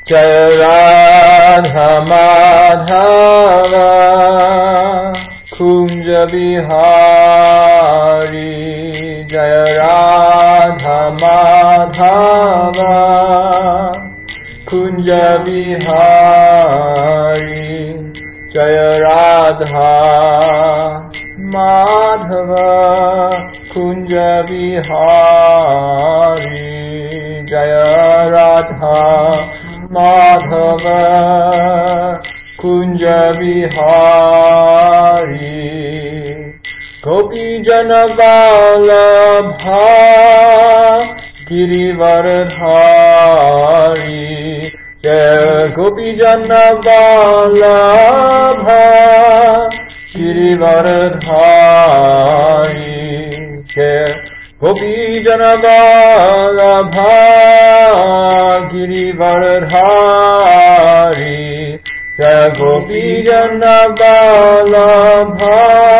Jaya Radha Madhava Kunja Bihari Jaya Radha Madhava Kunja Bihari Jaya Radha Madhava Kunja Bihari Jaya Radha Madhava Kunja Bihari Gopi Jana Vallabha Girivardhari Jaya Gopi Jana Vallabha Girivardhari Jaya Gopi Jana Vallabha Girivardhari Jaya Gopi Jana Vallabha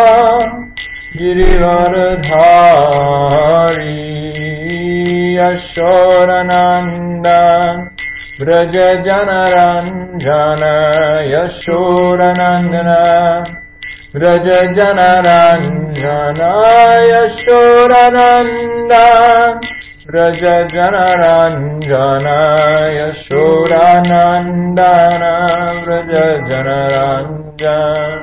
Girivardhari Yashodanandan Vraja Janaranjana Yashodanandana Vraja Janaranjana Yashodanandan Vraja Janaranjana Yashodanandana Vraja Janaranjana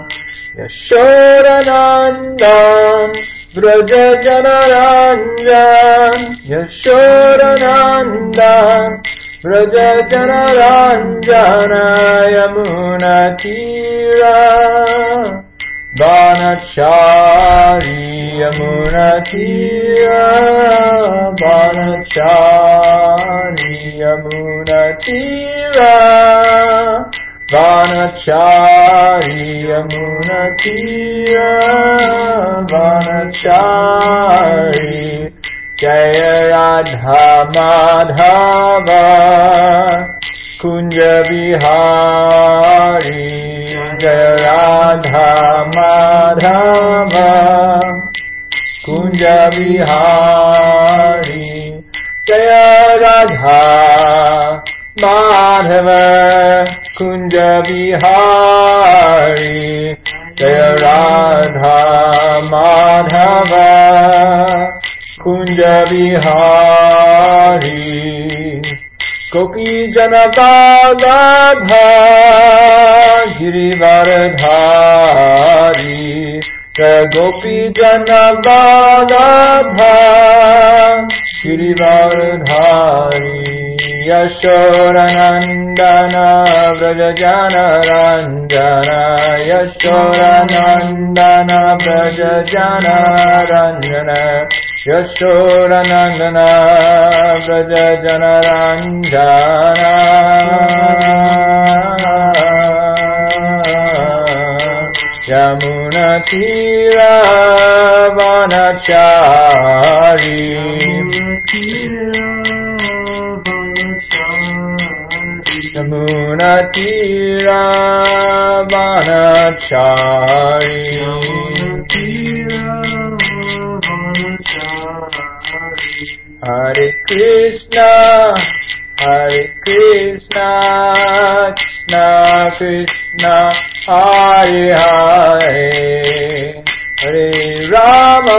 Yashodanandan Vraja Janaranjan Yashodanandan Vraja Janaranjana Yamuna Tira Banachari Yamuna Tira Banachari Yamuna Tira Vanachari Yamuna Tira Vanachari Jaya Radha Madhava Kunja Bihari Jaya Radha Madhava Kunja Bihari Jaya Radha Madhava Kunja Bihari Jaya Radha Madhava Kunja Bihari Gopi Jana Vallabha Girivardhari Jaya Gopi Jana Vallabha Girivardhari Yashodanandana Vraja Janaranjana Yashodanandana Vraja Janaranjana Yashodanandana Vraja Janaranjana Yamuna Tira Vanachari Yamuna Tira Vanachari Hare Krishna Krishna Krishna Hare Hare Hare Rama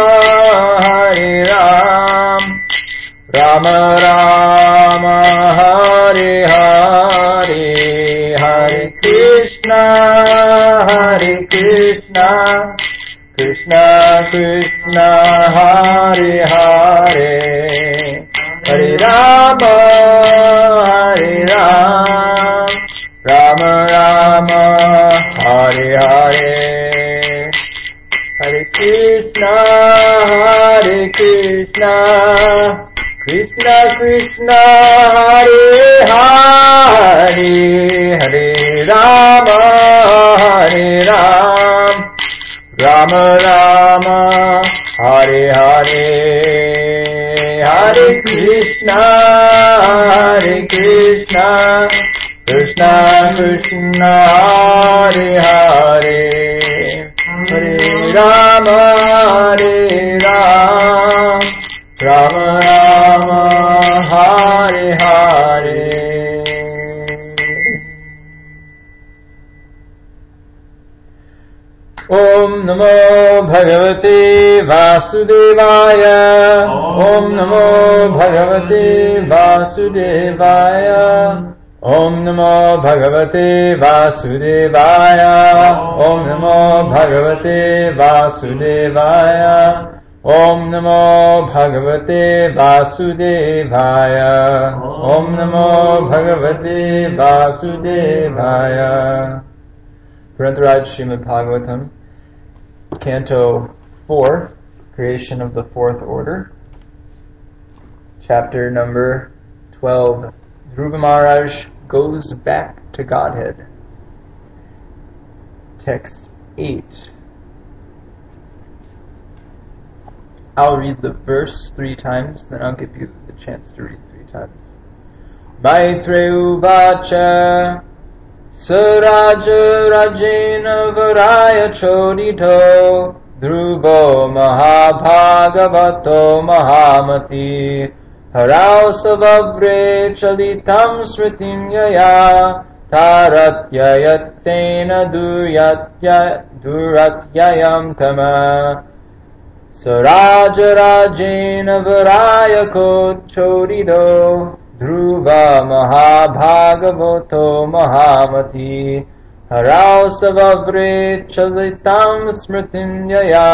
Rama Rama Hare Hare Hare Krishna Krishna Krishna Hare Hare Hare Rama Rama Rama Hare Hare Hare Krishna Krishna Krishna Hare Hare Hare Rama Rama Rama Hare Hare Hare Krishna Krishna Krishna Hare Hare Hare Rama Rama Rama Hare Hare Bhagavate Vasudevaya. Om Namo Bhagavate Vasudevaya. Om Namo Bhagavate Vasudevaya. Om Namo Bhagavate Vasudevaya. Om Namo Bhagavate Vasudevaya. Om Namo Bhagavate Vasudevaya. Grantaraj Srimad Bhagavatam, Canto 4, Creation of the Fourth Order, Chapter number 12. Dhruva Maharaj goes back to Godhead. Text 8. I'll read the verse 3 times, then I'll give you the chance to read 3 times. Maitreya Uvacha Saraja Rajena Varaya Chodito Dhruvo Mahabhagavato Mahamati Harao Savavre Chalitam Smritim Yaya Taratyayatena Duratyayam Tama Saraja Rajena Varaya Chodito Dhruva Mahabhagavato Mahamati Harao Savavre Chalitam Smritim Yaya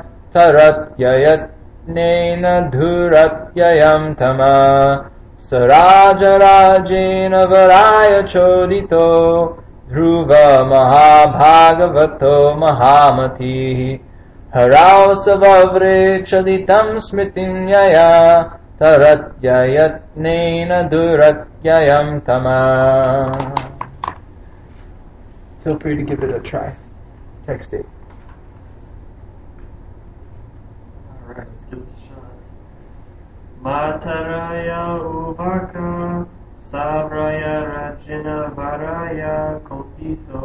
Taratyayatnena Dhuratyayam Tama Saraja Rajena Varaya Chodito Dhruva Mahabhagavato Mahamati Harao Savavre Chalitam Smritim Yaya Taratyayatnena Duratyayam Tama. Feel free to give it a try. Text 8. Alright, let's give this a shot. Mataraya Uvaka Savraya Rajina Varaya Kotito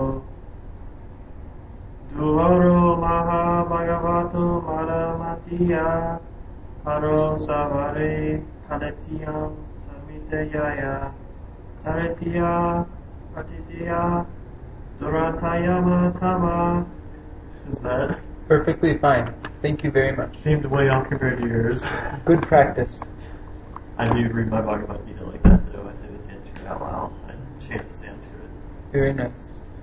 Duhoro Maha Bhagavato Malamatiya Haro Savare Haletiyam Samitayaya Taretiya Atitiya Duratayama Tama. Is that Perfectly fine. Thank you very much. seemed way off compared to yours? Good practice. I do read my Bhagavad Gita like that though. I say the Sanskrit out loud. I chant the Sanskrit. Very nice.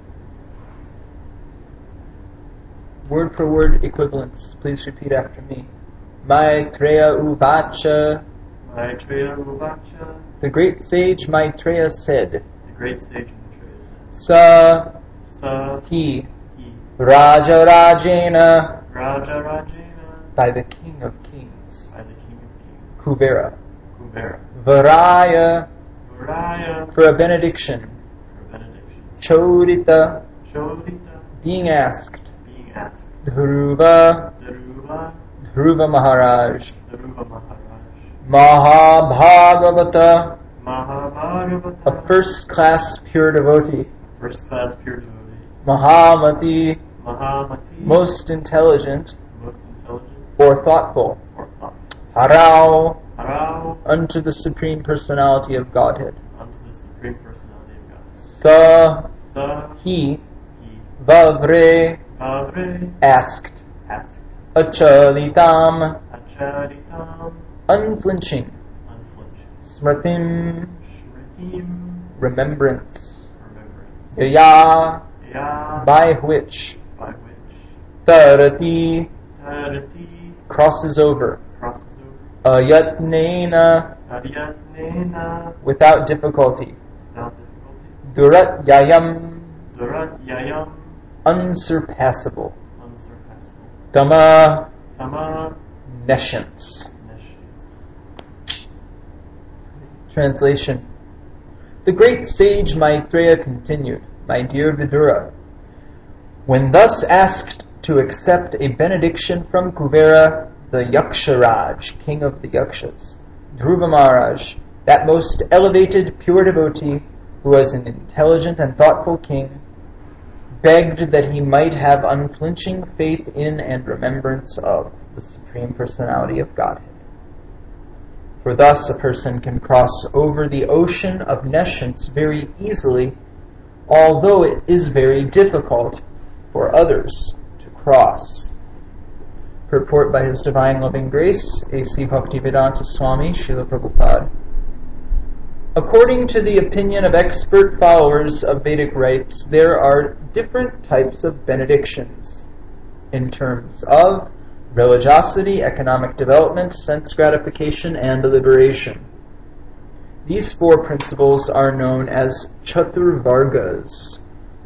Word for word equivalence. Please repeat after me. Maitreya Uvacha. Maitreya Uvacha. The great sage Maitreya said. The great sage Maitreya said. Sa Sa he he Raja Rajena Raja Rajena by the King of Kings. by the King of Kings. Kuvera. Kuvera. Varaya Varaya for a benediction. for benediction. Chodita Chodita being asked. being asked. Dhruva Dhruva Maharaj. Dhruva Maharaj. Mahabhagavata, Mahabhagavata a first-class pure devotee. first class pure devotee. Mahamati, Mahamati most intelligent most intelligent or thoughtful. or thought. Harao, Harao unto the Supreme Personality of Godhead. unto the Supreme Personality of God. Sa, Sa he, he Vavre, Avre asked. asked. Achalitam, Acharitam unflinching. unflinching. Smritim, Shritim remembrance. remembrance. Yaya, Ya by which. by which Tarati, Tarati crosses over. crosses over. Ayatnena, Avyatnena without difficulty. without difficulty. Duratyayam, Durat Yayam unsurpassable. unsurpassable. Dhamma, Tama nescience. Nescience. Translation. The great sage Maitreya continued, My dear Vidura, when thus asked to accept a benediction from Kuvera, the Yaksharaj, king of the Yakshas, Dhruva Maharaj, that most elevated pure devotee who was an intelligent and thoughtful king, begged that he might have unflinching faith in and remembrance of the Supreme Personality of Godhead. For thus a person can cross over the ocean of nescience very easily, although it is very difficult for others to cross. Purport by His Divine Loving Grace, A.C. Bhaktivedanta Swami, Srila Prabhupada. According to the opinion of expert followers of Vedic rites, there are different types of benedictions in terms of religiosity, economic development, sense gratification, and liberation. These four principles are known as Chaturvargas.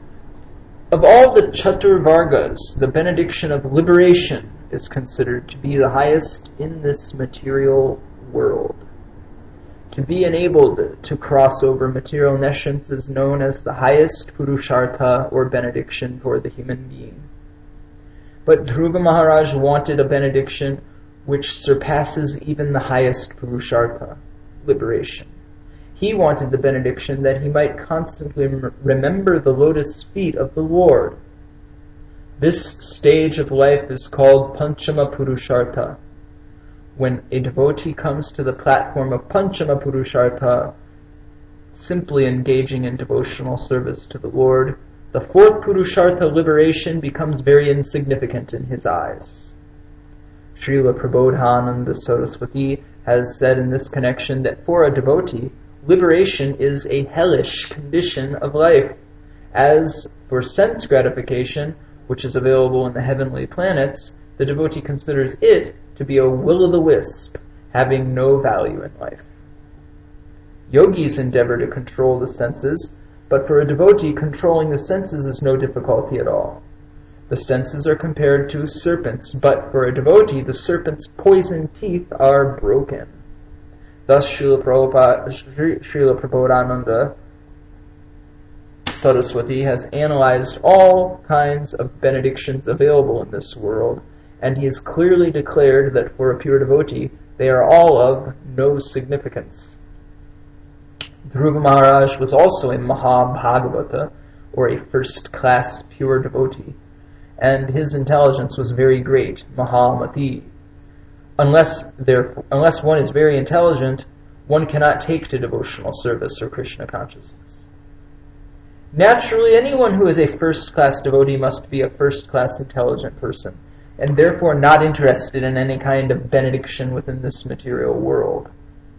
Of all the Chaturvargas, the benediction of liberation is considered to be the highest in this material world. To be enabled to cross over material nescience is known as the highest Purushartha or benediction for the human being. But Dhruva Maharaj wanted a benediction which surpasses even the highest Purushartha, liberation. He wanted the benediction that he might constantly remember the lotus feet of the Lord. This stage of life is called Panchama Purushartha. When a devotee comes to the platform of Panchama Purushartha, simply engaging in devotional service to the Lord, the fourth Purushartha, liberation, becomes very insignificant in his eyes. Srila Prabodhananda Saraswati has said in this connection that for a devotee, liberation is a hellish condition of life. As for sense gratification, which is available in the heavenly planets, the devotee considers it to be a will-o'-the-wisp, having no value in life. Yogis endeavor to control the senses, but for a devotee, controlling the senses is no difficulty at all. The senses are compared to serpents, but for a devotee, the serpent's poison teeth are broken. Thus, Srila Prabodhananda Saraswati has analyzed all kinds of benedictions available in this world, and he has clearly declared that for a pure devotee, they are all of no significance. Dhruva Maharaj was also a Mahabhagavata, or a first-class pure devotee, and his intelligence was very great, Mahamati. Unless one is very intelligent, one cannot take to devotional service or Krishna consciousness. Naturally, anyone who is a first-class devotee must be a first-class intelligent person, and therefore not interested in any kind of benediction within this material world.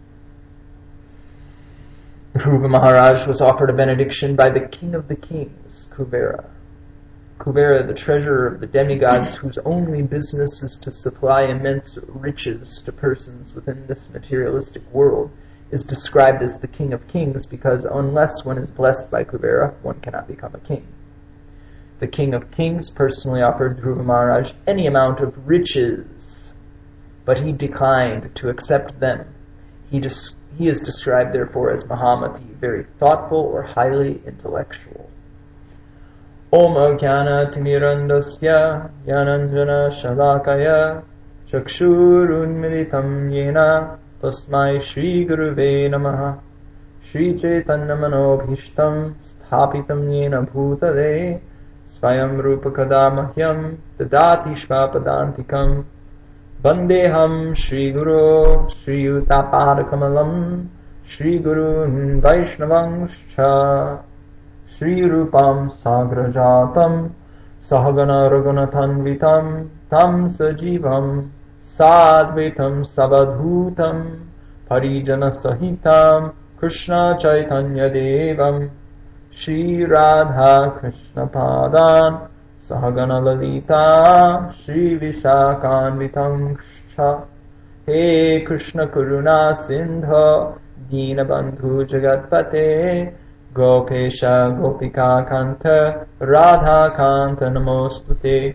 Dhruva Maharaj was offered a benediction by the king of the kings, Kuvera. Kuvera, the treasurer of the demigods, whose only business is to supply immense riches to persons within this materialistic world, is described as the king of kings because unless one is blessed by Kuvera, one cannot become a king. The king of kings personally offered Dhruva Maharaj any amount of riches, but he declined to accept them. He is described therefore as Mahamati, very thoughtful or highly intellectual. Om Ajnana Timirandasya Yananjana Shalakaya Chakshurunmilitam Yena Tasmai Shri Guruve Namaha Shri Chaitanya Manobhishtam Sthapitam Yena Bhutale Swayam Rupa Kadamahyam Dadati Shvapadantikam Vandeham Shri Guru Shri Utapadakamalam Shri Gurun Vaishnavangscha Shri Rupam Sagrajatam Sahagana Raghunathanvitam Tam Sajivam Sadvaitam Savadhutam Parijana Sahitam Krishna Chaitanya Devam Shri Radha Krishna Padan Sahagana Lalita Shri Vishakanvitamscha He Krishna Karuna Sindha Dinabandhu Jagatpate Gopesha Gopika Kanta Radha Kanta Namostute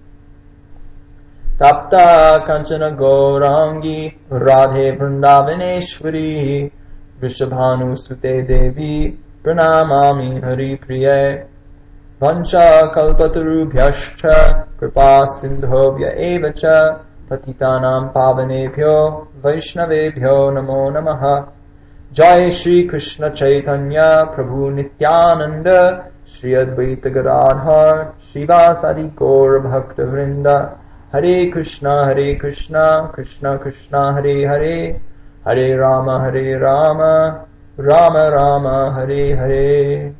Tapta Kanchana Gaurangi Radhe Vrindavaneshwari Vishabhanu Sute Devi Pranamami Hari Priya Vancha Kalpatarubhyascha Kripa Sindhovya Evacha Patitanam Pavanebhyo Vaishnavebhyo Namo Namaha Jai Shri Krishna Chaitanya Prabhu Nityananda Shri Advaita Gadadhar Srivasadi Gaura Bhakta Vrinda Hare Krishna Krishna Krishna Hare Hare Hare Rama Rama Rama Hare Hare.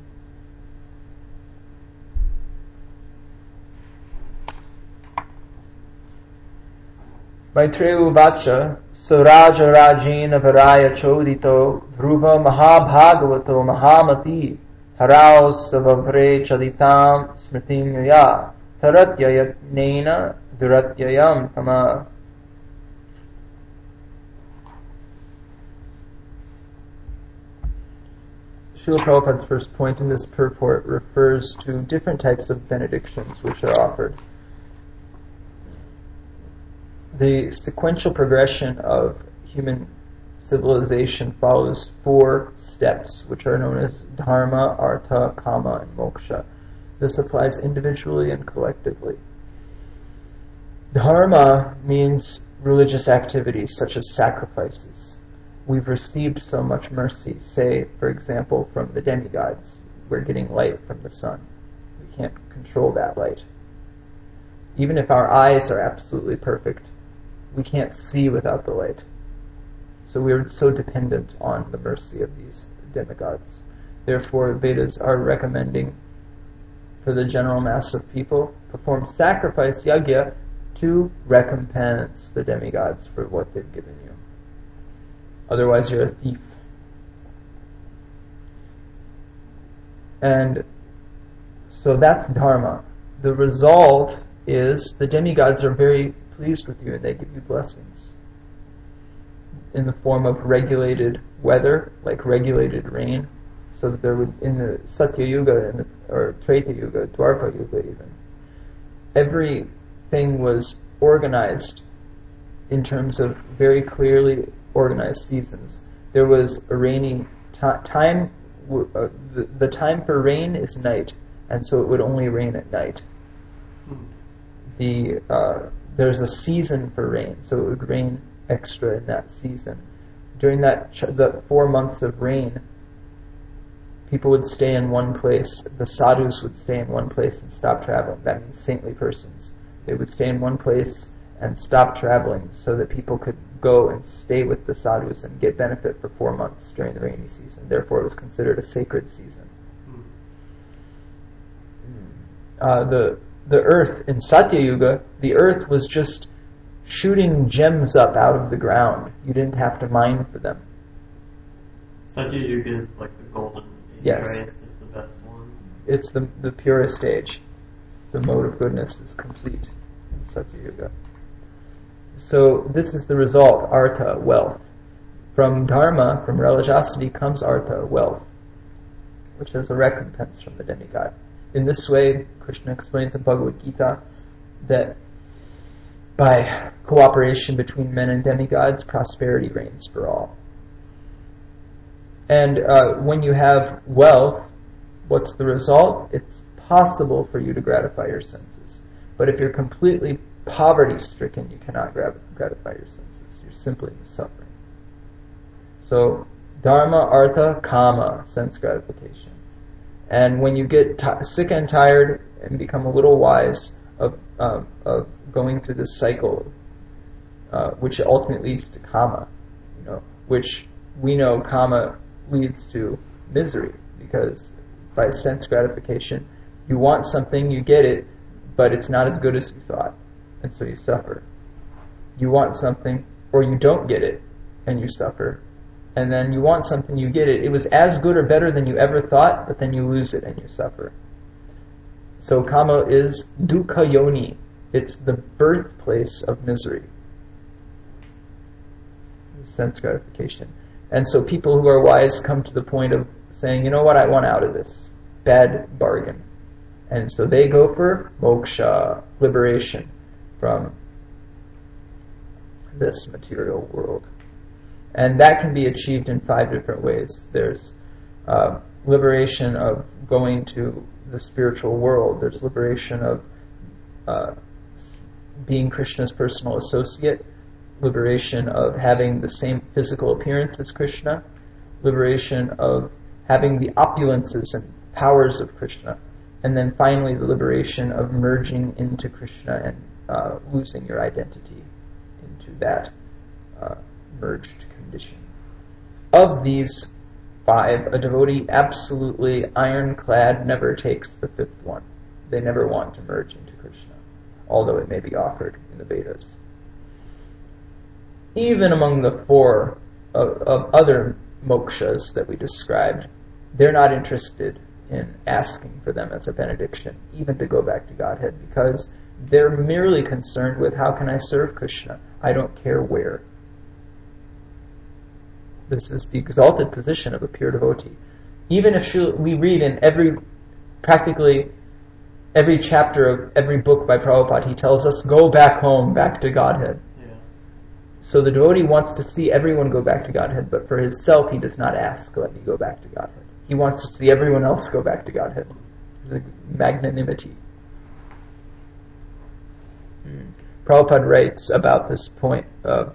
Maitreya Uvacha Suraja Rajena Varaya Chodito Dhruva Mahabhagavato Mahamati Harao Savavre Chaditam Smritim Yaya Taratyayatnena Duratyayam Tama. Srila Prabhupada's first point in this purport refers to different types of benedictions which are offered. The sequential progression of human civilization follows 4 steps, which are known as dharma, artha, kama, and moksha. This applies individually and collectively. Dharma means religious activities such as sacrifices. We've received so much mercy, say, for example, from the demigods. We're getting light from the sun. We can't control that light. Even if our eyes are absolutely perfect, we can't see without the light. So we're so dependent on the mercy of these demigods. Therefore, Vedas are recommending for the general mass of people, perform sacrifice yajna to recompense the demigods for what they've given you. Otherwise, you're a thief. And so that's dharma. The result is the demigods are very pleased with you and they give you blessings in the form of regulated weather, like regulated rain, so that there would, in the Satya Yuga or Treta Yuga, Dwapara Yuga even, everything was organized in terms of very clearly organized seasons. There was a rainy time. The time for rain is night, and so it would only rain at night. There's a season for rain, so it would rain extra in that season. During the 4 months of rain, people would stay in one place. The sadhus would stay in one place and stop traveling. That means saintly persons. They would stay in one place and stop traveling so that people could go and stay with the sadhus and get benefit for 4 months during the rainy season. Therefore, it was considered a sacred season. The earth in Satya Yuga, the earth was just shooting gems up out of the ground. You didn't have to mine for them. Satya Yuga is like the golden age, yes. Right? It's the best one. It's the purest age. The mode of goodness is complete in Satya Yuga. So this is the result, artha, wealth. From dharma, from religiosity, comes artha, wealth, which is a recompense from the demigod. In this way, Krishna explains in Bhagavad Gita that by cooperation between men and demigods, prosperity reigns for all. And when you have wealth, what's the result? It's possible for you to gratify your senses. But if you're completely poverty-stricken, you cannot gratify your senses. You're simply suffering. So, dharma, artha, kama, sense gratification. And when you get sick and tired and become a little wise of going through this cycle, which ultimately leads to kama, which we know kama leads to misery, because by sense gratification, you want something, you get it, but it's not as good as you thought, and so you suffer. You want something, or you don't get it, and you suffer. And then you want something, you get it. It was as good or better than you ever thought, but then you lose it and you suffer. So kama is dukkha yoni. It's the birthplace of misery. Sense gratification. And so people who are wise come to the point of saying, you know what, I want out of this. Bad bargain. And so they go for moksha, liberation from this material world. And that can be achieved in 5 different ways. There's liberation of going to the spiritual world. There's liberation of being Krishna's personal associate. Liberation of having the same physical appearance as Krishna. Liberation of having the opulences and powers of Krishna. And then finally the liberation of merging into Krishna and losing your identity into that merged condition. Of these 5, a devotee absolutely ironclad never takes the 5th one. They never want to merge into Krishna, although it may be offered in the Vedas. even among the four of other mokshas that we described, they're not interested in asking for them as a benediction, even to go back to Godhead, because they're merely concerned with how can I serve Krishna? I don't care where. This is the exalted position of a pure devotee. Even if we read in practically every chapter of every book by Prabhupada, he tells us, go back home, back to Godhead. Yeah. So the devotee wants to see everyone go back to Godhead, but for himself he does not ask, let me go back to Godhead. He wants to see everyone else go back to Godhead. It's a magnanimity. Prabhupada writes about this point of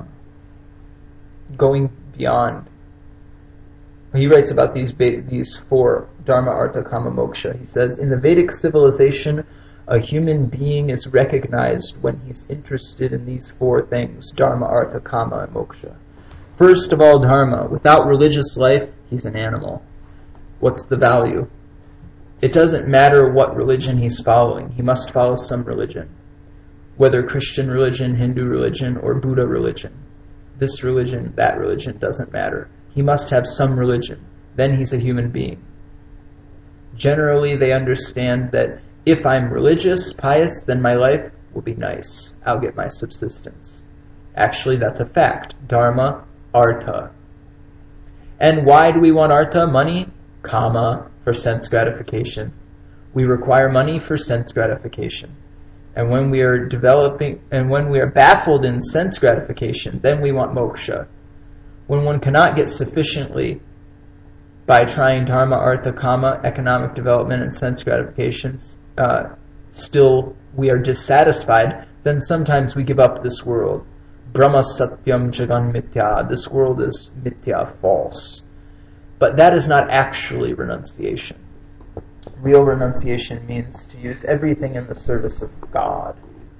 going beyond. He writes about these four, Dharma, Artha, Kama, Moksha. He says, in the Vedic civilization, a human being is recognized when he's interested in these four things, Dharma, Artha, Kama, and Moksha. First of all, Dharma. Without religious life, he's an animal. What's the value? It doesn't matter what religion he's following. He must follow some religion. Whether Christian religion, Hindu religion, or Buddha religion. This religion, that religion, doesn't matter. He must have some religion. Then he's a human being. Generally, they understand that if I'm religious, pious, then my life will be nice. I'll get my subsistence. Actually, that's a fact. Dharma, Artha. And why do we want Artha? Money? Kama, for sense gratification. We require money for sense gratification. And when we are baffled in sense gratification, then we want moksha. When one cannot get sufficiently by trying dharma, artha, kama, economic development, and sense gratifications, still we are dissatisfied, then sometimes we give up this world. Brahma satyam jagan mithya. This world is mithya, false. But that is not actually renunciation. Real renunciation means to use everything in the service of God.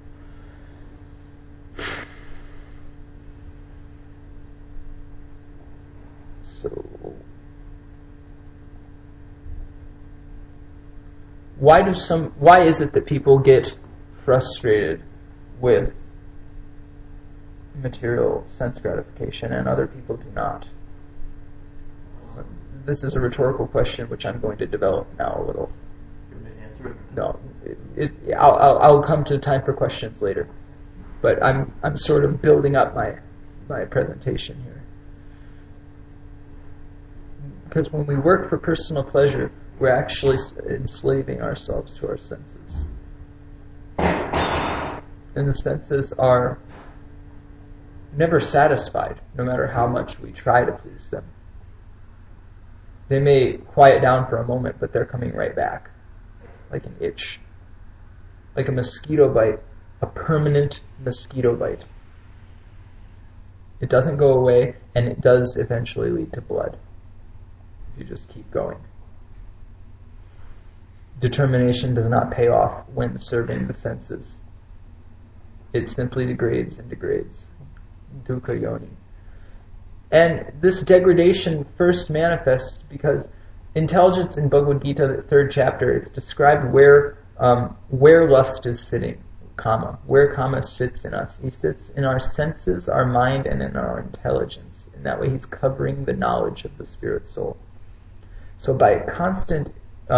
So, why is it that people get frustrated with material sense gratification and other people do not? This is a rhetorical question which I'm going to develop now a little. You want me to answer it? No, I'll come to time for questions later. But I'm sort of building up my presentation here. Because when we work for personal pleasure, we're actually enslaving ourselves to our senses. And the senses are never satisfied, no matter how much we try to please them. They may quiet down for a moment, but they're coming right back, like an itch. Like a mosquito bite, a permanent mosquito bite. It doesn't go away, and it does eventually lead to blood. If you just keep going. Determination does not pay off when serving the senses. It simply degrades and degrades. Dukkha yoni. And this degradation first manifests because intelligence in Bhagavad Gita, the 3rd chapter, it's described where lust is sitting, kama, where kama sits in us. He sits in our senses, our mind, and in our intelligence. In that way, he's covering the knowledge of the spirit soul. So by constant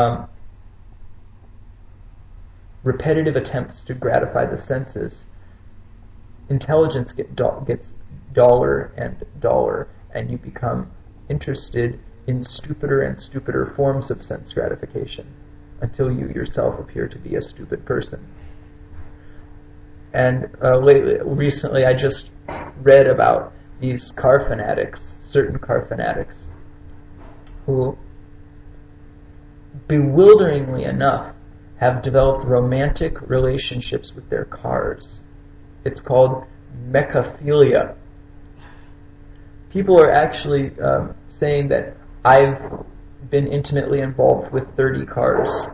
repetitive attempts to gratify the senses, intelligence gets duller and duller, and you become interested in stupider and stupider forms of sense gratification until you yourself appear to be a stupid person. And recently I just read about these car fanatics, certain car fanatics, who bewilderingly enough have developed romantic relationships with their cars. It's called mechaphilia. People are actually saying that I've been intimately involved with 30 cars.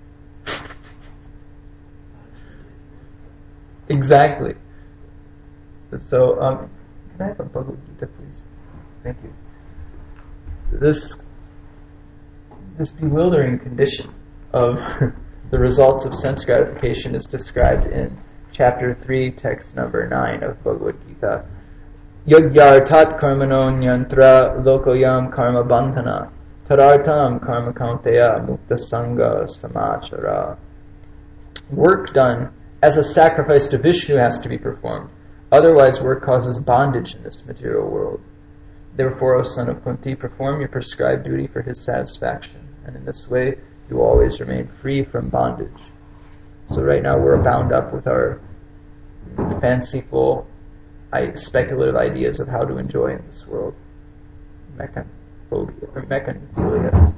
Exactly. So, can I have a Bhagavad Gita, please? Thank you. This bewildering condition of the results of sense gratification is described in Chapter 3, text number 9 of Bhagavad Gita. Yagyartat karmano nyantra lokoyam karma bandhana tarartam karma kaunteya mukta sangha samachara. Work done as a sacrifice to Vishnu has to be performed. Otherwise, work causes bondage in this material world. Therefore, O son of Kunti, perform your prescribed duty for his satisfaction, and in this way you will always remain free from bondage. So right now we're bound up with our fanciful, speculative ideas of how to enjoy in this world. Mechanophilia, or mechanophilia.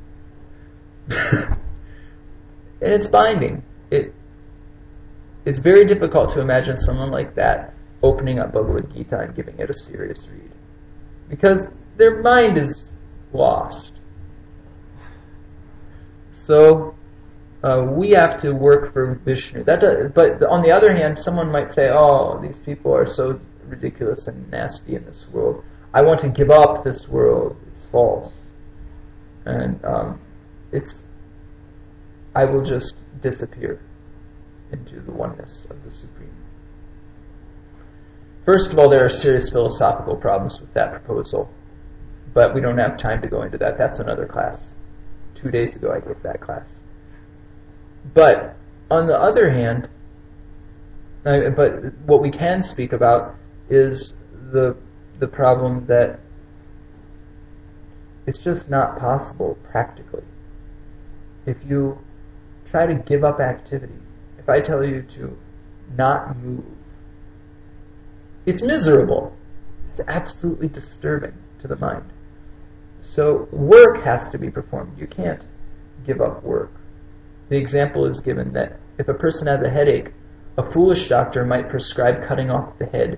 And it's binding. It's very difficult to imagine someone like that opening up Bhagavad Gita and giving it a serious read, because their mind is lost. So we have to work for Vishnu. But on the other hand, someone might say, "Oh, these people are so ridiculous and nasty in this world. I want to give up this world. It's false, and I will just disappear into the oneness of the Supreme." First of all, there are serious philosophical problems with that proposal, but we don't have time to go into that. That's another class. 2 days ago I gave that class. But on the other hand, but what we can speak about is the problem that it's just not possible practically. If you try to give up activity, if I tell you to not move, it's miserable. It's absolutely disturbing to the mind. So work has to be performed. You can't give up work. The example is given that if a person has a headache, a foolish doctor might prescribe cutting off the head.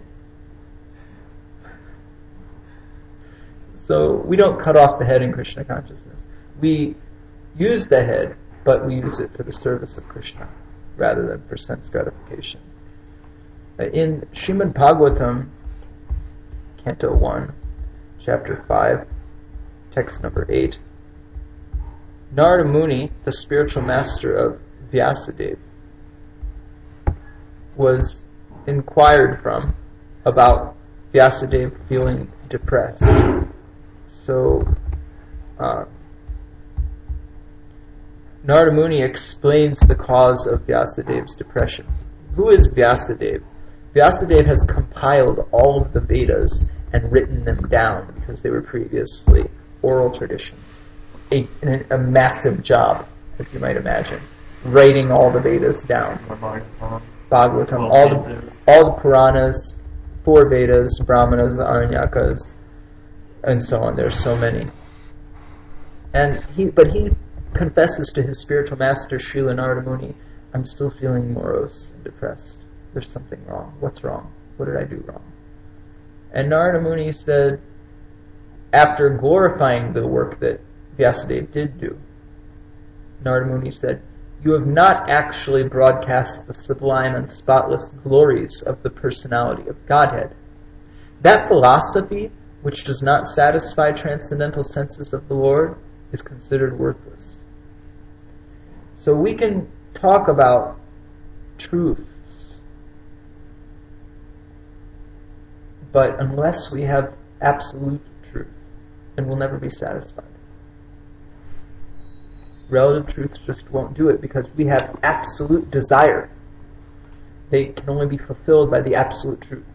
So we don't cut off the head in Krishna consciousness. We use the head, but we use it for the service of Krishna rather than for sense gratification. In Srimad Bhagavatam, Canto 1, Chapter 5, text number 8, Narada Muni, the spiritual master of Vyasadeva, was inquired from about Vyasadeva feeling depressed. So, Narada Muni explains the cause of Vyasadeva's depression. Who is Vyasadeva? Vyasadeva has compiled all of the Vedas and written them down because they were previously oral traditions. A massive job, as you might imagine, writing all the Vedas down. Bhagavatam, all the Puranas, 4 Vedas, Brahmanas, Aranyakas, and so on. There's so many. But he confesses to his spiritual master, Srila Narada Muni, "I'm still feeling morose and depressed. There's something wrong. What's wrong? What did I do wrong?" And Narada Muni said, after glorifying the work that Vyasadeva did do, Narada Muni said, "You have not actually broadcast the sublime and spotless glories of the personality of Godhead. That philosophy, which does not satisfy transcendental senses of the Lord, is considered worthless." So we can talk about truths, but unless we have absolute truth, then we'll never be satisfied. Relative truths just won't do it because we have absolute desire. They can only be fulfilled by the absolute truth.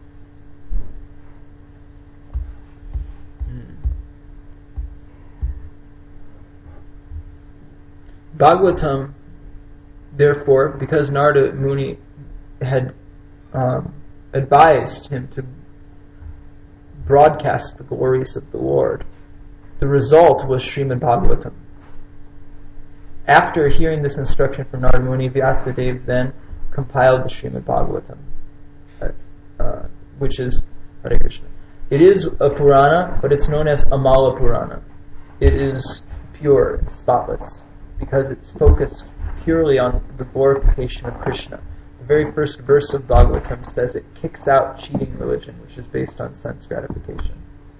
Bhagavatam, therefore, because Narada Muni had advised him to broadcast the glories of the Lord, the result was Srimad Bhagavatam. After hearing this instruction from Narada Muni, Vyasadeva then compiled the Srimad Bhagavatam, which is Hare Krishna. It is a Purana, but it's known as Amala Purana. It is pure and spotless because it's focused purely on the glorification of Krishna. The very first verse of Bhagavatam says it kicks out cheating religion, which is based on sense gratification.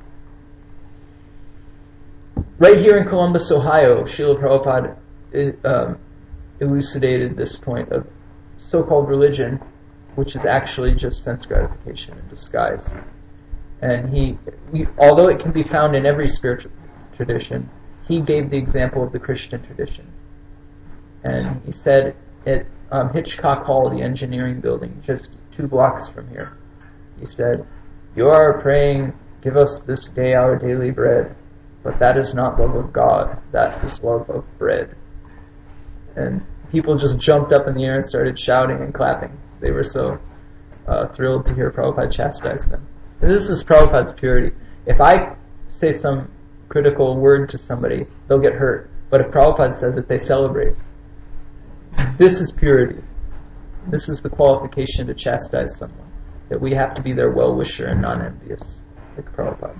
Right here in Columbus, Ohio, Srila Prabhupada elucidated this point of so-called religion, which is actually just sense gratification in disguise. And although it can be found in every spiritual tradition, he gave the example of the Christian tradition. And he said at Hitchcock Hall, the engineering building, just 2 blocks from here, he said, "You are praying, give us this day our daily bread, but that is not love of God, that is love of bread." And people just jumped up in the air and started shouting and clapping. They were so thrilled to hear Prabhupada chastise them. And this is Prabhupada's purity. If I say some critical word to somebody, they'll get hurt. But if Prabhupada says it, they celebrate. This is purity. This is the qualification to chastise someone. That we have to be their well-wisher and non-envious, like Prabhupada.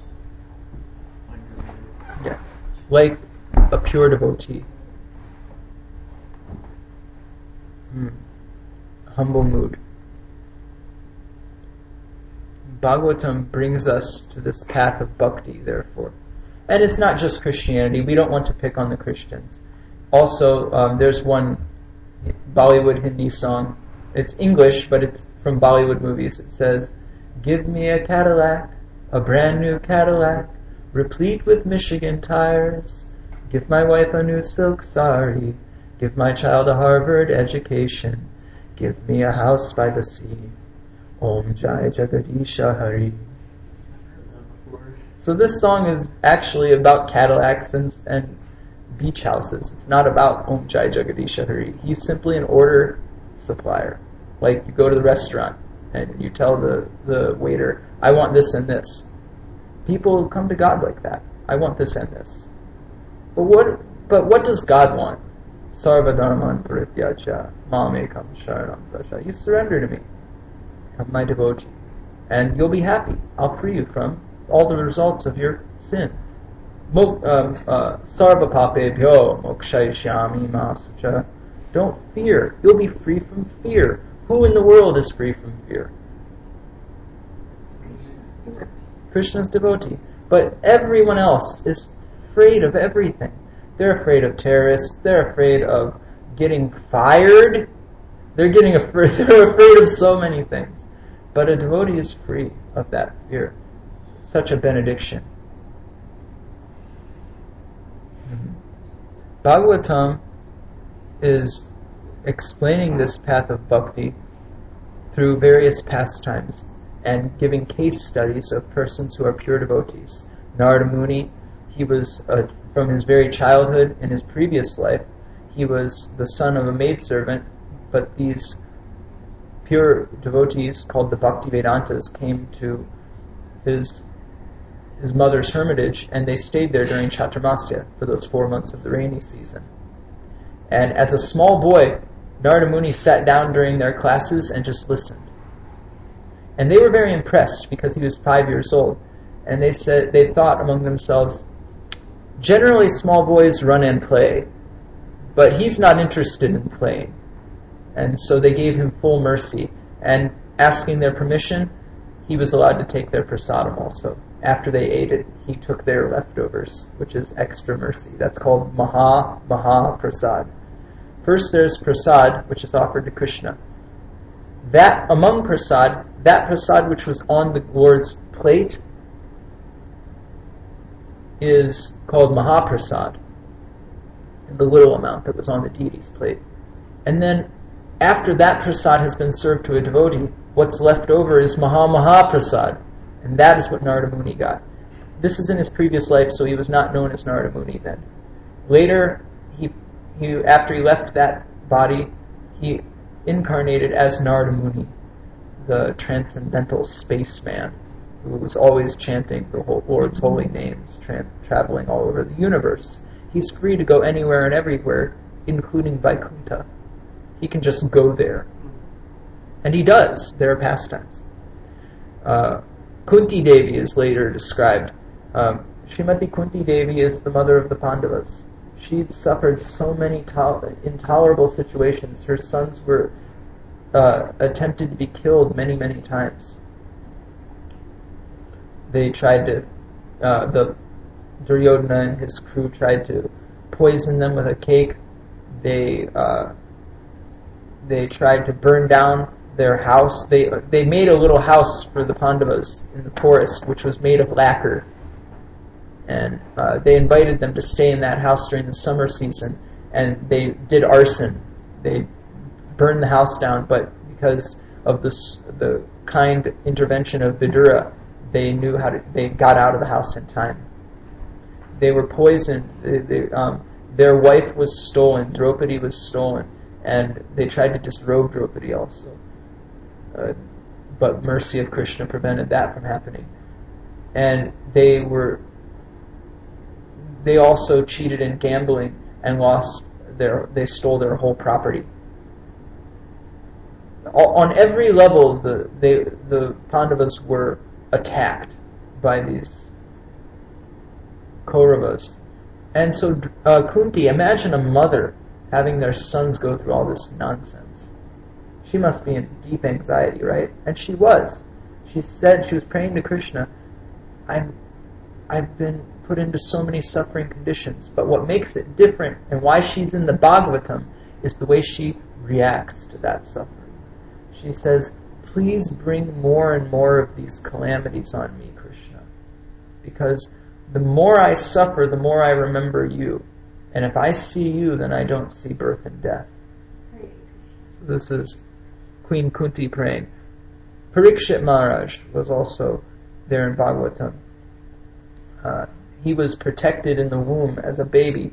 Yeah. Like a pure devotee. Humble mood. Bhagavatam brings us to this path of bhakti, therefore. And it's not just Christianity. We don't want to pick on the Christians. Also, there's one Bollywood Hindi song. It's English, but it's from Bollywood movies. It says, "Give me a Cadillac, a brand new Cadillac, replete with Michigan tires. Give my wife a new silk sari. Give my child a Harvard education. Give me a house by the sea. Om Jai Jagadisha Hari." So this song is actually about Cadillacs and beach houses. It's not about Om Jai Jagadisha Hari. He's simply an order supplier. Like you go to the restaurant and you tell the waiter, "I want this and this." People come to God like that. "I want this and this." But what does God want? Sarva dharman parityaja mamekam sharanam vraja. You surrender to me. Become my devotee. And you'll be happy. I'll free you from all the results of your sin. Sarva papebhyo mokshayishyami masucha. Don't fear. You'll be free from fear. Who in the world is free from fear? Krishna's devotee. But everyone else is afraid of everything. They're afraid of terrorists. They're afraid of getting fired. They're afraid of so many things. But a devotee is free of that fear. Such a benediction. Bhagavatam is explaining this path of bhakti through various pastimes and giving case studies of persons who are pure devotees. Narada Muni, he was, from his very childhood in his previous life, he was the son of a maidservant, but these pure devotees called the Bhaktivedantas came to his mother's hermitage, and they stayed there during Chaturmasya for those 4 months of the rainy season. And as a small boy, Narada Muni sat down during their classes and just listened. And they were very impressed because he was 5 years old. And they thought among themselves, generally small boys run and play, but he's not interested in playing. And so they gave him full mercy. And asking their permission, he was allowed to take their prasadam also. After they ate it, he took their leftovers, which is extra mercy. That's called Maha Prasad. First there's prasad, which is offered to Krishna. That prasad which was on the Lord's plate is called Mahaprasad, the little amount that was on the deity's plate. And then after that prasad has been served to a devotee, what's left over is Mahaprasad, and that is what Narada Muni got. This is in his previous life, so he was not known as Narada Muni then. Later, after he left that body, he incarnated as Narada Muni, the transcendental spaceman who was always chanting the Lord's holy names, traveling all over the universe. He's free to go anywhere and everywhere, including Vaikuntha. He can just go there. And he does. There are pastimes. Kunti Devi is later described. Srimati Kunti Devi is the mother of the Pandavas. She'd suffered so many intolerable situations. Her sons were attempted to be killed many, many times. They tried to, the Duryodhana and his crew tried to poison them with a cake. They tried to burn down their house. They made a little house for the Pandavas in the forest, which was made of lacquer. And they invited them to stay in that house during the summer season, and they did arson. They burned the house down, but because of the kind intervention of Vidura, they got out of the house in time. They were poisoned. Their wife was stolen. Draupadi was stolen, and they tried to disrobe Draupadi also. But mercy of Krishna prevented that from happening. And they also cheated in gambling and they stole their whole property. On every level, the Pandavas were attacked by these Kauravas. And so Kunti, imagine a mother having their sons go through all this nonsense. She must be in deep anxiety, right? And she was. She said, she was praying to Krishna, I've been put into so many suffering conditions, but what makes it different and why she's in the Bhagavatam is the way she reacts to that suffering. She says, please bring more and more of these calamities on me, Krishna, because the more I suffer, the more I remember you, and if I see you, then I don't see birth and death. This is Queen Kunti praying. Parikshit Maharaj was also there in Bhagavatam. He was protected in the womb as a baby.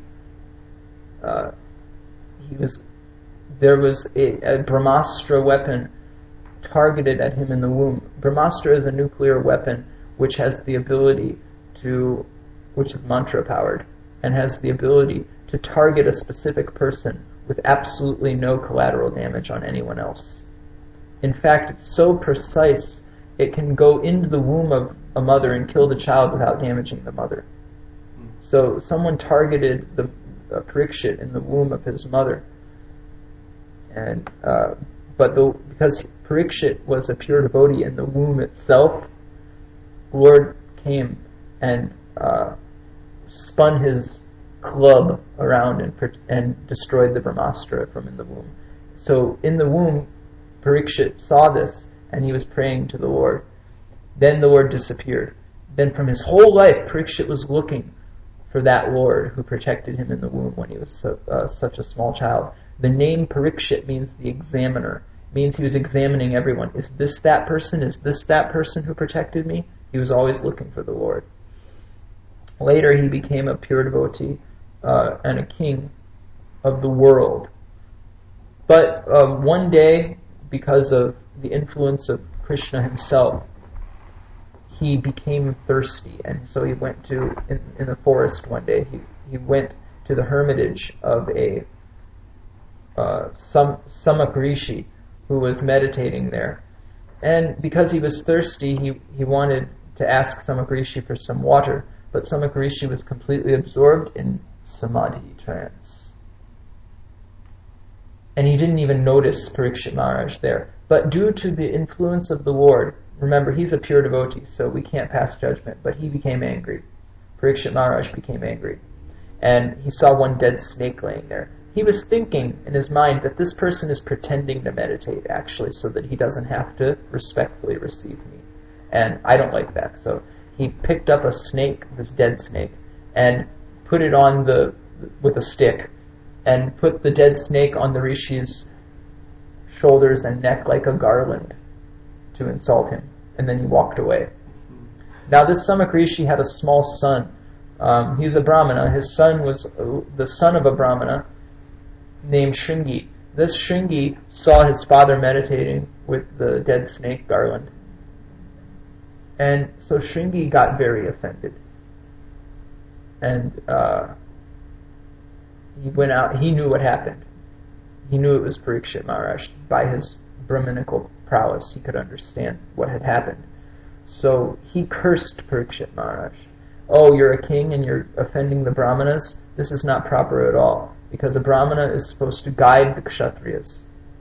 There was a Brahmastra weapon targeted at him in the womb. Brahmastra is a nuclear weapon which has the ability which is mantra powered, and has the ability to target a specific person with absolutely no collateral damage on anyone else. In fact, it's so precise, it can go into the womb of a mother and kill the child without damaging the mother. So someone targeted the Parikshit in the womb of his mother, and because Parikshit was a pure devotee in the womb itself, Lord came and spun his club around and destroyed the Brahmastra from in the womb. So in the womb, Parikshit saw this and he was praying to the Lord. Then the Lord disappeared. Then from his whole life, Parikshit was looking for that Lord who protected him in the womb when he was such a small child. The name Parikshit means the examiner. It means he was examining everyone. Is this that person? Is this that person who protected me? He was always looking for the Lord. Later he became a pure devotee and a king of the world. But one day, because of the influence of Krishna himself, he became thirsty, and so he went in the forest one day. He went to the hermitage of a Samak Rishi who was meditating there. And because he was thirsty, he wanted to ask Samak Rishi for some water, but Samak Rishi was completely absorbed in samadhi trance. And he didn't even notice Parikshit Maharaj there. But due to the influence of the Lord, remember, he's a pure devotee, so we can't pass judgment, but he became angry. Parikshit Maharaj became angry. And he saw one dead snake laying there. He was thinking in his mind that this person is pretending to meditate, actually, so that he doesn't have to respectfully receive me. And I don't like that. So he picked up a snake, this dead snake, and put it on with a stick, and put the dead snake on the Rishi's shoulders and neck like a garland to insult him. And then he walked away. Now this Samak Rishi had a small son. He was a Brahmana. His son was the son of a Brahmana named Shringi. This Shringi saw his father meditating with the dead snake garland. And so Shringi got very offended. And he went out. He knew what happened. He knew it was Parikshit Maharaj. By his Brahminical prowess, he could understand what had happened. So he cursed Parikshit Maharaj. Oh, you're a king and you're offending the Brahmanas? This is not proper at all, because a Brahmana is supposed to guide the Kshatriyas.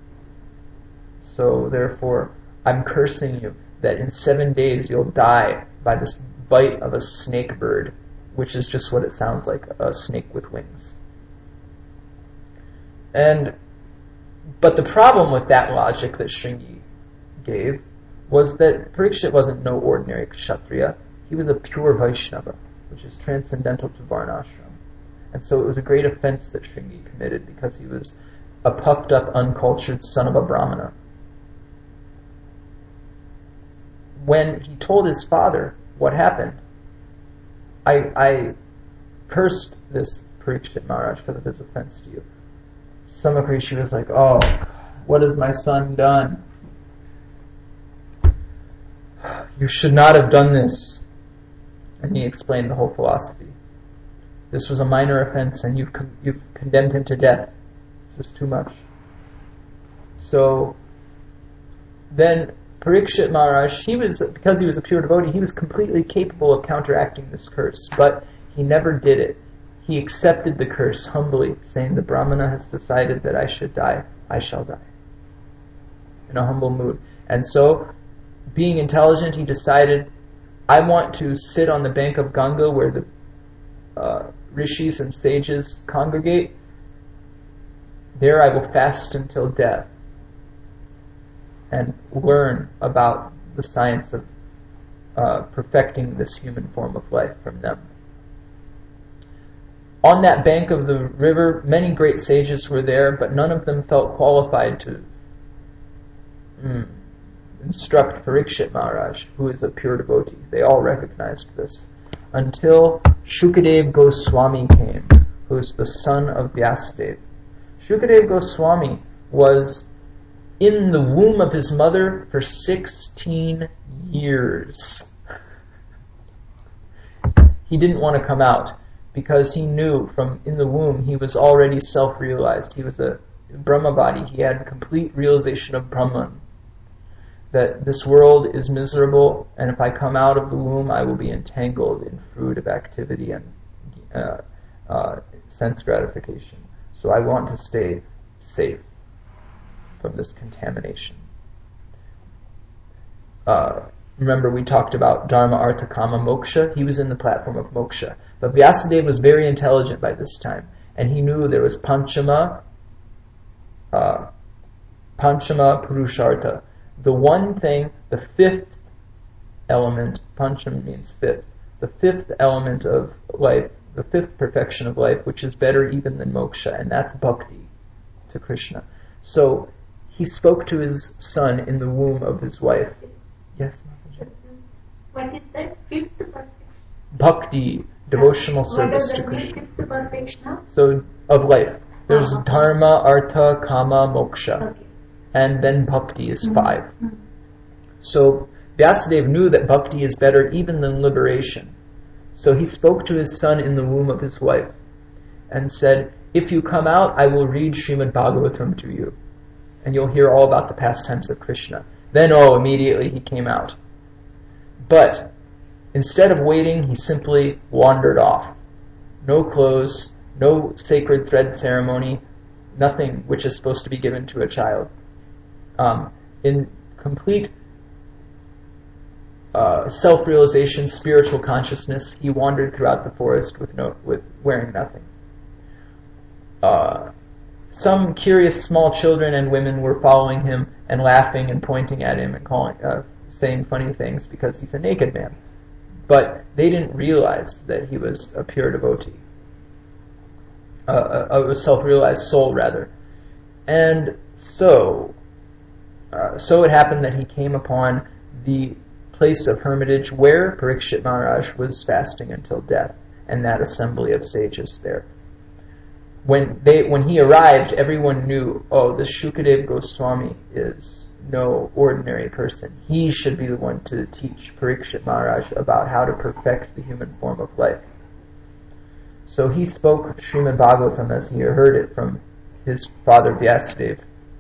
So therefore, I'm cursing you that in 7 days you'll die by this bite of a snake bird, which is just what it sounds like, a snake with wings. But the problem with that logic that Shringi gave was that Parikshit wasn't no ordinary Kshatriya. He was a pure Vaishnava, which is transcendental to Varnashram. And so it was a great offense that Shringi committed because he was a puffed up, uncultured son of a Brahmana. When he told his father what happened, I cursed this Parikshit Maharaj because of his offense to you. Samakrishi was like, oh, what has my son done? You should not have done this. And he explained the whole philosophy. This was a minor offense and you've condemned him to death. This is too much. So then Parikshit Maharaj, because he was a pure devotee, he was completely capable of counteracting this curse, but he never did it. He accepted the curse humbly, saying, the Brahmana has decided that I should die, I shall die. In a humble mood. And so, being intelligent, he decided, I want to sit on the bank of Ganga where the rishis and sages congregate. There I will fast until death and learn about the science of perfecting this human form of life from them. On that bank of the river, many great sages were there, but none of them felt qualified to instruct Parikshit Maharaj, who is a pure devotee. They all recognized this. Until Shukadev Goswami came, who is the son of Vyasadeva. Shukadev Goswami was in the womb of his mother for 16 years. He didn't want to come out because he knew from in the womb he was already self-realized. He was a Brahmavadi. He had complete realization of Brahman. That this world is miserable, and if I come out of the womb, I will be entangled in fruitive activity and sense gratification. So I want to stay safe from this contamination. Remember we talked about Dharma, Artha, Kama, Moksha. He was in the platform of Moksha. But Vyasadeva was very intelligent by this time, and he knew there was Panchama Purushartha. The one thing, the fifth element, Pancham means fifth, the fifth element of life, the fifth perfection of life, which is better even than moksha, and that's bhakti to Krishna. So he spoke to his son in the womb of his wife. Yes, Mataji? What is that? Fifth perfection? Bhakti, devotional service to Krishna. Fifth perfection? So, of life. There's dharma, artha, kama, moksha. Okay. And then bhakti is 5. So Vyasadeva knew that bhakti is better even than liberation. So he spoke to his son in the womb of his wife and said, if you come out, I will read Srimad Bhagavatam to you. And you'll hear all about the pastimes of Krishna. Then, immediately he came out. But instead of waiting, he simply wandered off. No clothes, no sacred thread ceremony, nothing which is supposed to be given to a child. In complete self-realization, spiritual consciousness, he wandered throughout the forest with wearing nothing. Some curious small children and women were following him and laughing and pointing at him and saying funny things because he's a naked man. But they didn't realize that he was a pure devotee, a self-realized soul rather. And so it happened that he came upon the place of hermitage where Parikshit Maharaj was fasting until death, and that assembly of sages there. When he arrived, everyone knew, this Shukadev Goswami is no ordinary person. He should be the one to teach Parikshit Maharaj about how to perfect the human form of life. So he spoke Srimad Bhagavatam as he heard it from his father Vyasadeva.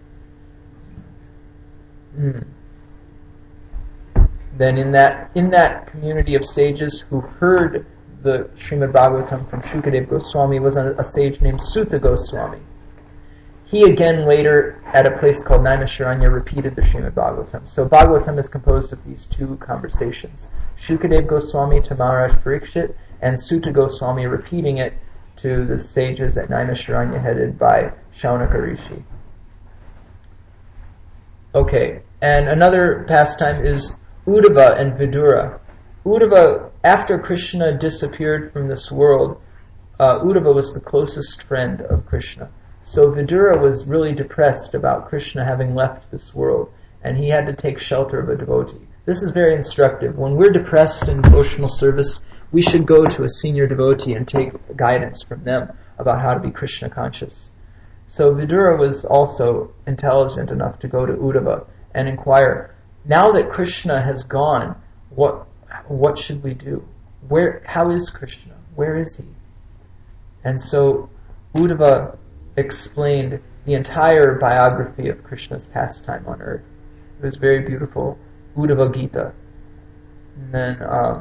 Then in that community of sages who heard the Srimad Bhagavatam from Shukadev Goswami was a sage named Suta Goswami. He again later, at a place called Naimisharanya, repeated the Srimad Bhagavatam. So Bhagavatam is composed of these two conversations. Shukadev Goswami to Maharaj Parikshit, and Suta Goswami repeating it to the sages at Naimisharanya headed by Shaunaka Rishi. Okay, and another pastime is Uddhava and Vidura. Uddhava, after Krishna disappeared from this world, Uddhava was the closest friend of Krishna. So Vidura was really depressed about Krishna having left this world, and he had to take shelter of a devotee. This is very instructive. When we're depressed in devotional service, we should go to a senior devotee and take guidance from them about how to be Krishna conscious. So Vidura was also intelligent enough to go to Uddhava and inquire, now that Krishna has gone, what should we do? How is Krishna? Where is he? And so Uddhava explained the entire biography of Krishna's pastime on earth. It was very beautiful, Uddhava Gita. And then,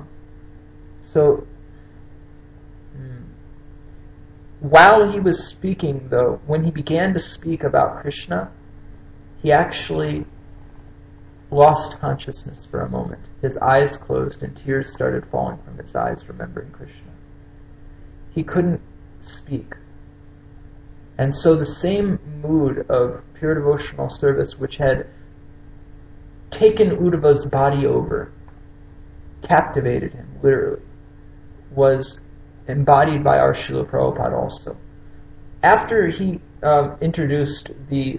while he was speaking, though, when he began to speak about Krishna, he actually lost consciousness for a moment. His eyes closed and tears started falling from his eyes, remembering Krishna. He couldn't speak. And so the same mood of pure devotional service which had taken Uddhava's body over, captivated him, literally, was embodied by our Srila Prabhupada also. After he introduced the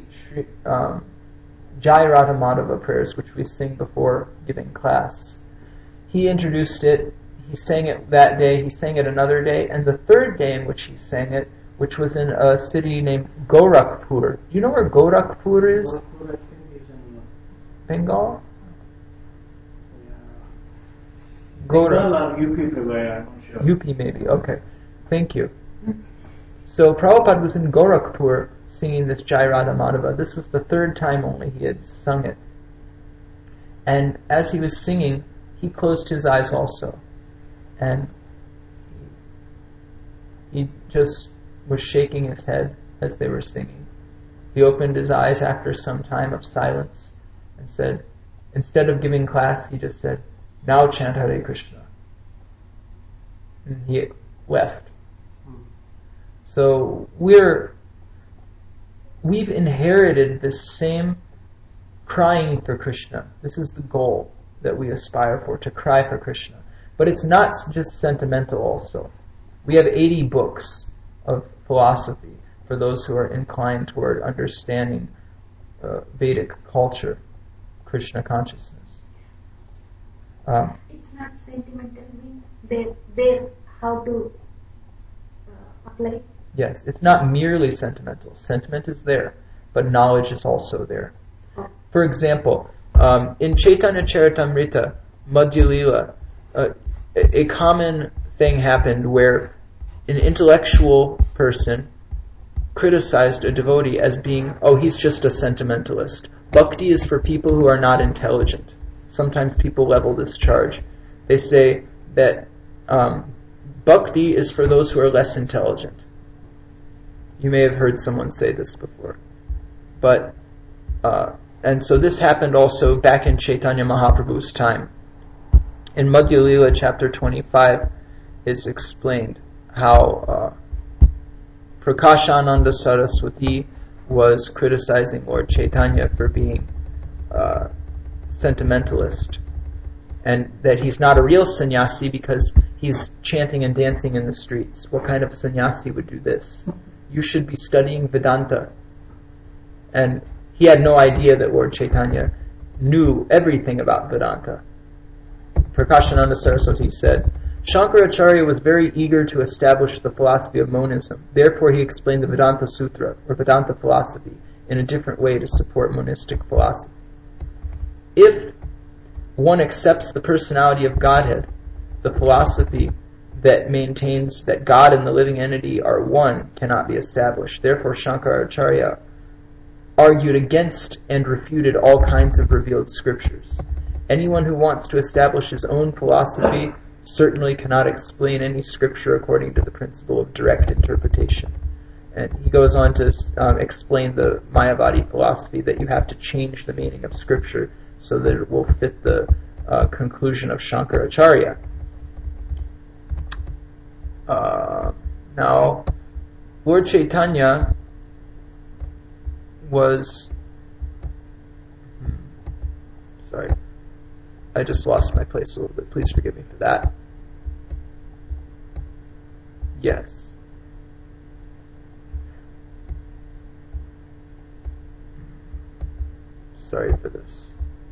Jai Radha Madhava prayers, which we sing before giving class, he introduced it, he sang it that day, he sang it another day, and the third day in which he sang it, which was in a city named Gorakhpur. Do you know where Gorakhpur is? Bengal? Bengal or UP, I'm not sure. UP maybe, okay. Thank you. So Prabhupada was in Gorakhpur singing this Jai Radha Madhava. This was the third time only he had sung it. And as he was singing, he closed his eyes also. And he just was shaking his head as they were singing. He opened his eyes after some time of silence and said, instead of giving class, he just said, now chant Hare Krishna. And he left. So we've inherited this same crying for Krishna. This is the goal that we aspire for, to cry for Krishna. But it's not just sentimental also. We have 80 books of philosophy for those who are inclined toward understanding Vedic culture, Krishna consciousness. It's not sentimental, means they how to apply. Yes, it's not merely sentimental. Sentiment is there, but knowledge is also there. For example, in Chaitanya Charitamrita, Madhya Lila, a common thing happened where an intellectual person criticized a devotee as being, oh, he's just a sentimentalist. Bhakti is for people who are not intelligent. Sometimes people level this charge. They say that Bhakti is for those who are less intelligent. You may have heard someone say this before. But, and so this happened also back in Chaitanya Mahaprabhu's time. In Madhya Lila chapter 25 is explained how Prakashananda Saraswati was criticizing Lord Chaitanya for being sentimentalist, and that he's not a real sannyasi because he's chanting and dancing in the streets. What kind of sannyasi would do this? You should be studying Vedanta. And he had no idea that Lord Chaitanya knew everything about Vedanta. Prakashananda Saraswati said, Shankaracharya was very eager to establish the philosophy of monism. Therefore he explained the Vedanta Sutra, or Vedanta philosophy, in a different way to support monistic philosophy. If one accepts the personality of Godhead, the philosophy that maintains that God and the living entity are one cannot be established. Therefore Shankaracharya argued against and refuted all kinds of revealed scriptures. Anyone who wants to establish his own philosophy certainly cannot explain any scripture according to the principle of direct interpretation. And he goes on to explain the Mayavadi philosophy that you have to change the meaning of scripture so that it will fit the conclusion of Shankaracharya. Now, Lord Chaitanya was Sorry. I just lost my place a little bit. Please forgive me for that. Yes. Sorry for this.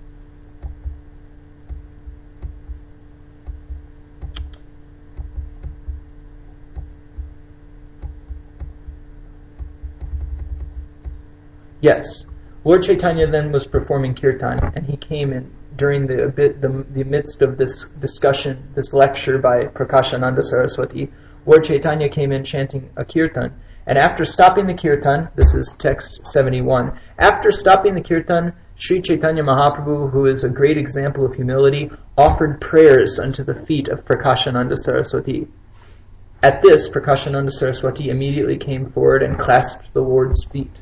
Yes. Lord Chaitanya then was performing kirtan, and he came in during the midst of this discussion, this lecture by Prakashananda Saraswati. Lord Chaitanya came in chanting a kirtan, and after stopping the kirtan, this is text 71, after stopping the kirtan, Sri Chaitanya Mahaprabhu, who is a great example of humility, offered prayers unto the feet of Prakashananda Saraswati. At this, Prakashananda Saraswati immediately came forward and clasped the Lord's feet.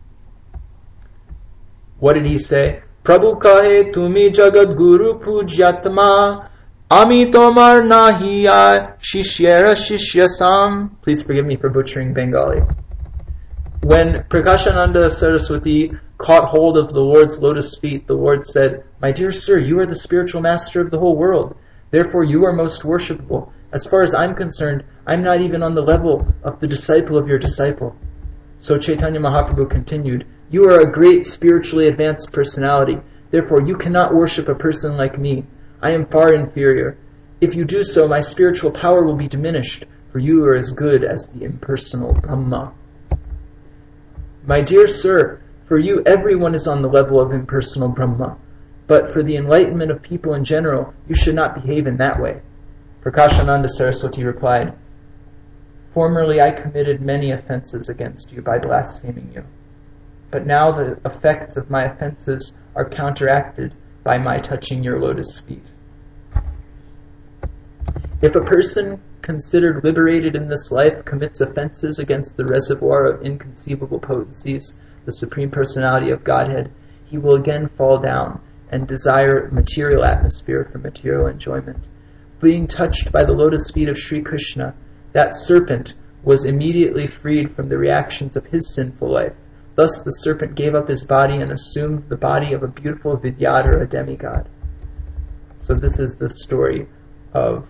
What did he say? Prabhu kahe tumi jagat guru pujyatma ami tomar nahiya shishyera shishyasam. Please forgive me for butchering Bengali. When Prakashananda Saraswati caught hold of the Lord's lotus feet, the Lord said, "My dear sir, you are the spiritual master of the whole world. Therefore you are most worshipable. As far as I'm concerned, I'm not even on the level of the disciple of your disciple." So Chaitanya Mahaprabhu continued, "You are a great spiritually advanced personality. Therefore, you cannot worship a person like me. I am far inferior. If you do so, my spiritual power will be diminished, for you are as good as the impersonal Brahma." My dear sir, for you everyone is on the level of impersonal Brahma. But for the enlightenment of people in general, you should not behave in that way. Prakashananda Saraswati replied, "Formerly I committed many offenses against you by blaspheming you. But now the effects of my offenses are counteracted by my touching your lotus feet." If a person considered liberated in this life commits offenses against the reservoir of inconceivable potencies, the Supreme Personality of Godhead, he will again fall down and desire material atmosphere for material enjoyment. Being touched by the lotus feet of Sri Krishna, that serpent was immediately freed from the reactions of his sinful life. Thus the serpent gave up his body and assumed the body of a beautiful Vidyadhara, a demigod. So this is the story of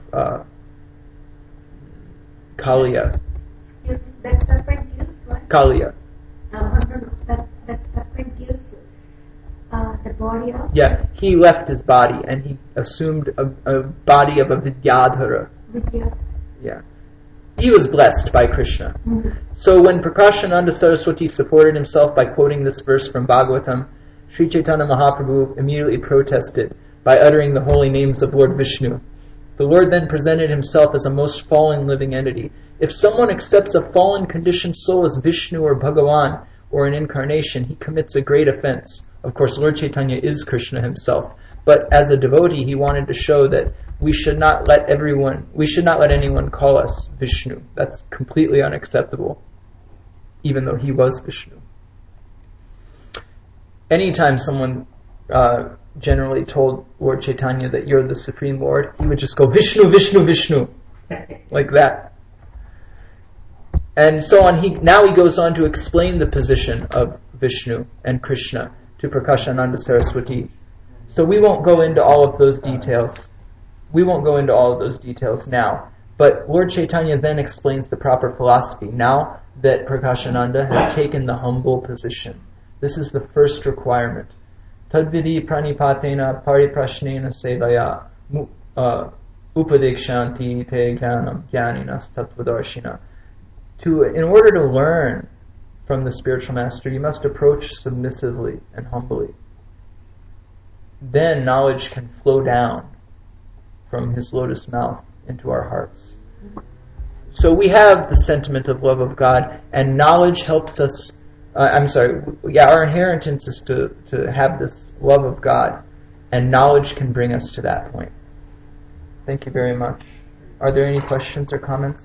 Kaliya. Excuse me, that serpent gives what? Kaliya. No. That serpent gives the body of? Yeah, he left his body and he assumed a body of a Vidyadhara. Vidya. Yeah. He was blessed by Krishna. Mm-hmm. So when Prakashananda Saraswati supported himself by quoting this verse from Bhagavatam, Sri Chaitanya Mahaprabhu immediately protested by uttering the holy names of Lord Vishnu. The Lord then presented himself as a most fallen living entity. If someone accepts a fallen conditioned soul as Vishnu or Bhagavan or an incarnation, he commits a great offense. Of course, Lord Chaitanya is Krishna himself. But as a devotee, he wanted to show that we should not let anyone call us Vishnu. That's completely unacceptable, even though he was Vishnu. Anytime someone generally told Lord Chaitanya that you're the Supreme Lord, he would just go, "Vishnu, Vishnu, Vishnu," like that. And so on. Now he goes on to explain the position of Vishnu and Krishna to Prakashananda Saraswati. So we won't go into all of those details. Now. But Lord Chaitanya then explains the proper philosophy, now that Prakashananda has taken the humble position. This is the first requirement. Tadvidi pranipatena pariprashnena sevaya upadekshanti te jnanam jnaninas tattvadarshina. In order to learn from the spiritual master, you must approach submissively and humbly. Then knowledge can flow down from his lotus mouth into our hearts. So we have the sentiment of love of God, and knowledge helps us. Our inheritance is to have this love of God, and knowledge can bring us to that point. Thank you very much. Are there any questions or comments?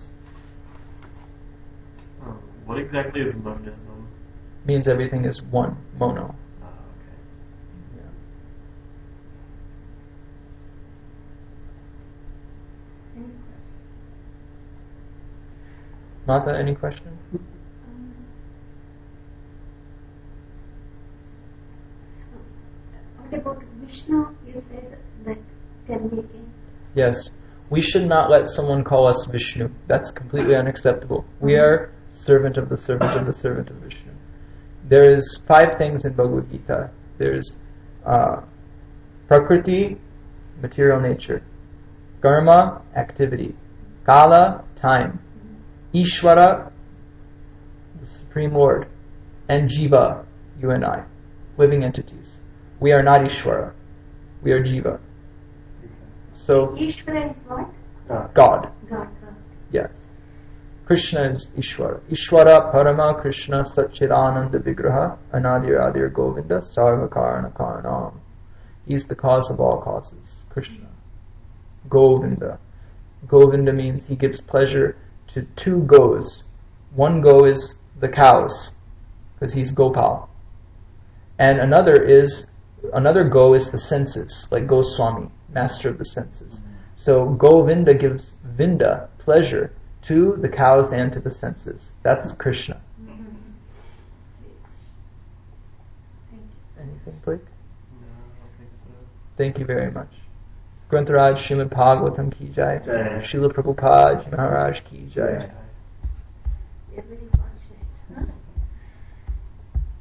What exactly is monism? Means everything is one, mono. Okay. Yeah. Mata, any question? What about Vishnu? You said that. Tell me again. Yes, we should not let someone call us Vishnu. That's completely unacceptable. We are servant of the servant of the servant of Vishnu. There is 5 things in Bhagavad Gita. There's Prakriti, material nature. Karma, activity. Kala, time. Ishvara, the Supreme Lord. And Jiva, you and I, living entities. We are not Ishvara. We are Jiva. So, Ishvara is what? God. God. Yes. Krishna is Ishvara. Ishvara Parama Krishna Satchidananda Vigraha Anadir Adir Govinda Sarva Karana Karanam. He is the cause of all causes. Krishna. Govinda. Govinda means he gives pleasure to 2 goes. One go is the cows, because he's Gopal. And another go is the senses, like Goswami, master of the senses. So Govinda gives Vinda, pleasure, to the cows and to the senses. That's Krishna. Anything, Blake? No, I don't think so. Thank you very much. Grantharaj Srimad Bhagavatam ki jai. Srila Prabhupada Maharaj ki jai. They're very fortunate. Huh?